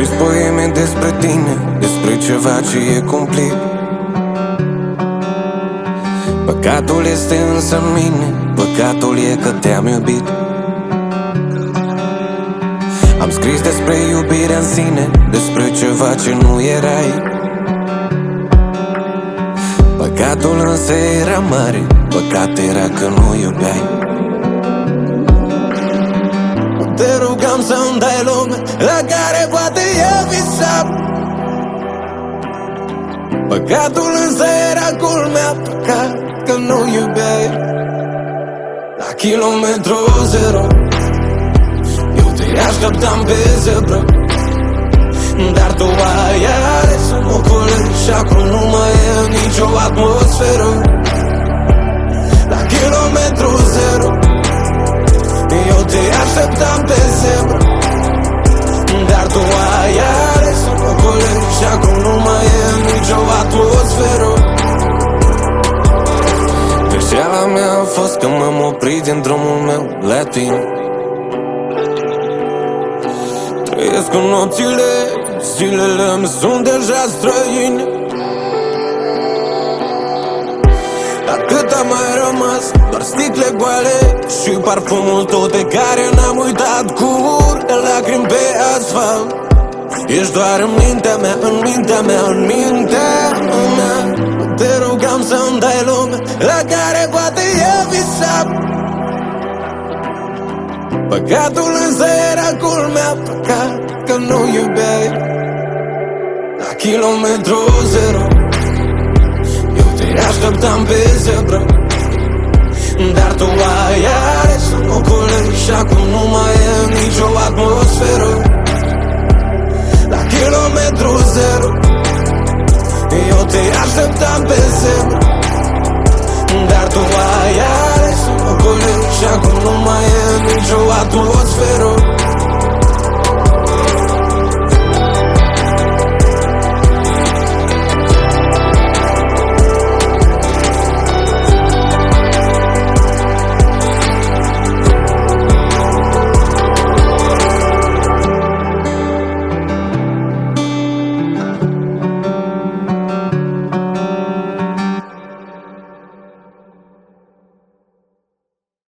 scris poeme despre tine, despre ceva ce e cumplit. Păcatul este însă în mine, păcatul e că te-am iubit. Am scris despre iubirea în sine, despre ceva ce nu erai. Păcatul însă era mare, păcat era că nu iubeai. Te rugam să-mi dai lume la care poate eu visam. Păcatul însă era culmea, păcat că nu iubeai. La kilometru zero eu te așteptam pe zebră, dar tu ai ales să mă colegi și acum nu mai e nicio atmosferă. La kilometru zero eu te așteptam pe zebră, dar tu ai ales să mă colegi și acum nu mai e nicio atmosferă. Greșeala mea a fost că m-am oprit din drumul meu la tine. Trăiesc cu nopțile, zilele-mi sunt deja străine. Atât a mai rămas, doar sticle goale și parfumul tot de care n-am uitat. Cur de lacrimi pe asfalt, ești doar în mintea mea, în mintea mea, în mintea mea. Te rugam să-mi dai lume la care poate eu visam. Păcatul însă era culmea, păcat că nu iubeai. La kilometru zero eu te așteptam pe zebră, dar tu ai ales să mă colegi și acum nu mai e nicio atmosferă. La kilometru zero eu te așteptam pe zebră, dar tu ai ales să mă colegi și acum nu mai e nicio atmosferă.